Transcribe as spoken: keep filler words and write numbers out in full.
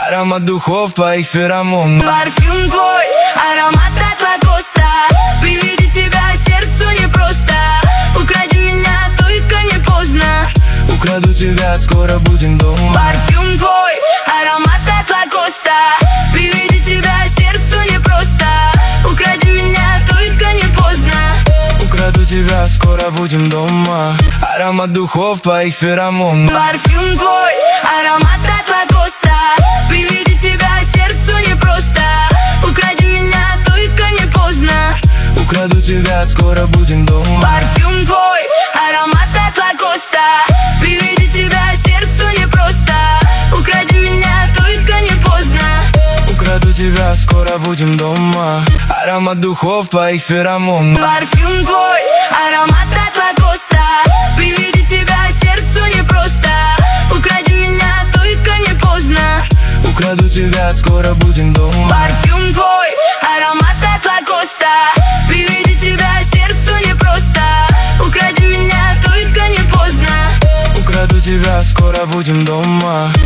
Аромат духов твоих феромон. Парфюм твой, аромат от Лакоста. При виде тебя сердцу непросто. Укради меня, только не поздно. Украду тебя, скоро будем дома. Парфюм твой, аромат от Лакоста. При виде тебя сердцу непросто. Укради меня, только не поздно. Украду тебя, скоро будем дома. Аромат духов твоих феромон. Парфюм твой, аромат от Лакоста. При виде тебя сердцу непросто. Укради меня, только не поздно. Украду тебя, скоро будем дома. Парфюм твой, аромат от Лакоста. При виде тебя сердцу непросто. Укради меня, только не поздно. Украду тебя, скоро будем дома. Аромат духов твоих феромон. Парфюм твой, аромат от Лакоста. При виде тебя сердцу непросто. Укради меня, только не поздно. Украду тебя, скоро будем дома. Парфюм твой, аромат от Лакоста. При виде тебя сердцу непросто. Укради меня, только не поздно. Украду тебя, скоро будем дома.